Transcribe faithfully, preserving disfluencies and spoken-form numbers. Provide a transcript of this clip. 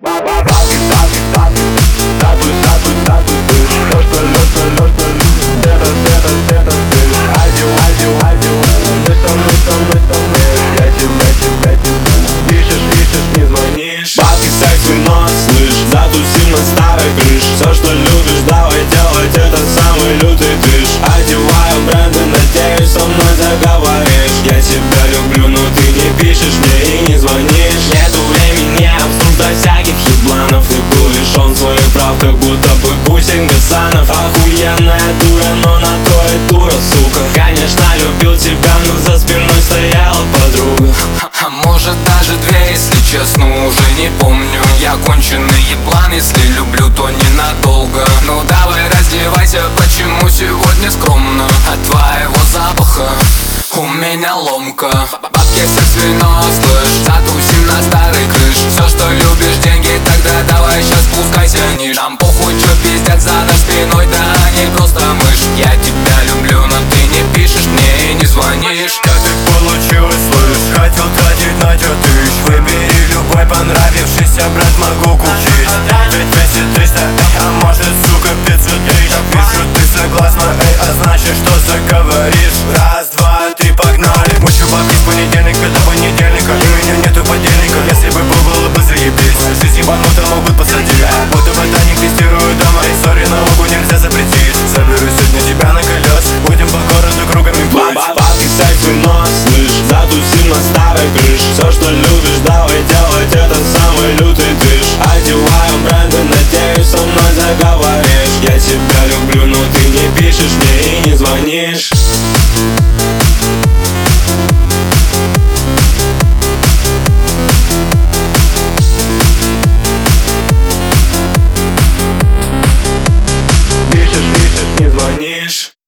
Бабки, секс, вино, слышь, затусим на старой крыш. Все, что любишь, давай делать, это самый лютый движ. Одеваю бренды, надеюсь, со мной заговоришь. Я тебя люблю, но ты не пишешь мне и не звонишь. Нету времени обсуждать всяких ебланов. Ты был лишен своих прав, как будто бы Пусин Гасанов. Охуенная дура, но на то и дура, сука. Конечно, любил тебя, но за спиной стояла подруга. А может даже две, если честно, уже не помню. Я конченый еблан, если люблю, то ненадолго. Ну давай раздевайся, почему сегодня скромно? От твоего запаха у меня ломка. Бабки, секс, вино, слышь, затусим на старой крыш. Все, что любишь, деньги, тогда давай сейчас спускайся ниже. Нам похуй, чё пиздят за наш спиной, да они просто мышь. Я тебя люблю, но ты не пишешь мне и не звонишь. Как так получилось, слышь? Хотел тратить на тебя тысяч. Выбери любой понравившийся бренд, могу купить. Ведь весит триста, а может, сука, пятьсот тысяч. Вижу, ты согласна, эй, а значит, что заговоришь. Раз, два, три, погнали. Мучу бабки с понедельника до понедельника, и у меня нету подельника. Если бы был, было бы заебись. Жизнь ебанута могут посадить. Будто ботаник тестирую дома. И сори, налогу нельзя запретить. Заберу сегодня тебя на колес, будем по городу кругами плыть. Бабки, секс, вино, слышь, затусим на старой крыш. Все, что любишь, давай делать, это самый лютый движ. Одеваю бренды, надеюсь, со мной заговоришь. Я тебя люблю, но ты не пишешь мне и не звонишь. Пишешь, пишешь, не звонишь.